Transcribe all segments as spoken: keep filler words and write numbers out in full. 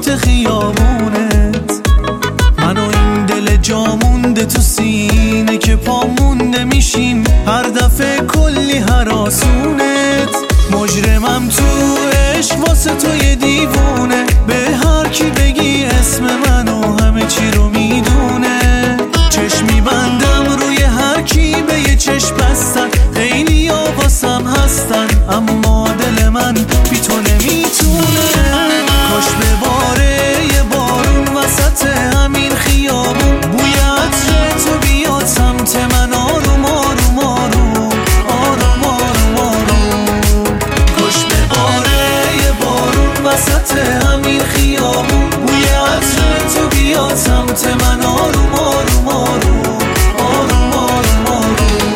وسط خیابونت، من و این دل جا مونده تو سینه که پا مونده میشیم هر دفعه کلی هراسونت. مجرمم تو عشق واسه تو یه دیوونه، به هر کی بگی اسم منو همه چی رو میدونه. چشم میبندم روی هر کی به یه چشم بستن، خیلی ها واسم هستن اما دل من بی تو نمیتونه. کاش بباره یه بارون وسط همین خیابون، بوی عطر تو بیاد سمت من آروم آروم آروم آروم آروم آروم. کاش بباره یه بارون وسط همین خیابون، بوی عطر تو بیاد سمت من آروم آروم آروم آروم آروم آروم.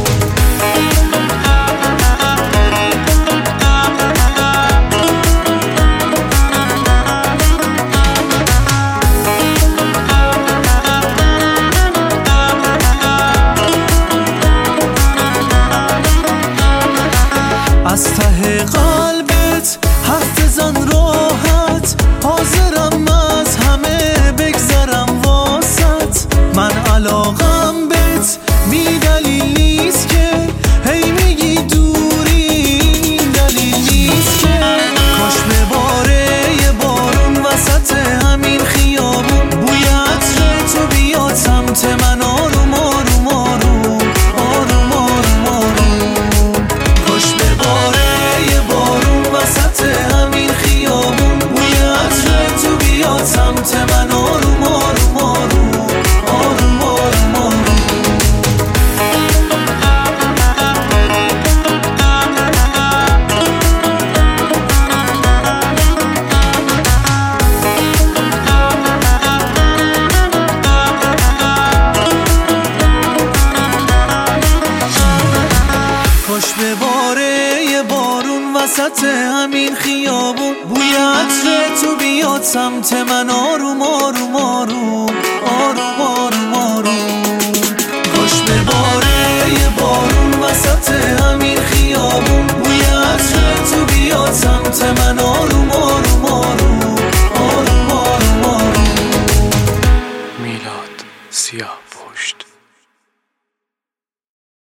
از ته قلبت حرف بزن راحت، حاضرم از همه بگذرم واسط. من علاقم بهت بی دلیل نیست که هی میگی دوری، این دلیل نیست که. کاش بباره یه بارون وسط همین خیابون، بوی عطر تو بیاد سمت من آروم آروم آروم آروم آروم آروم. کاش بباره یه بارون وسط همین خیابون، بوی عطر تو بیاد سمت من آروم آروم آروم آروم آروم آروم. کاش بباره یه بارون وسط همین خیابون، بوی عطر تو بیاد سمت من آروم آروم آروم آروم آروم آروم. کاش بباره یه بارون وسط همین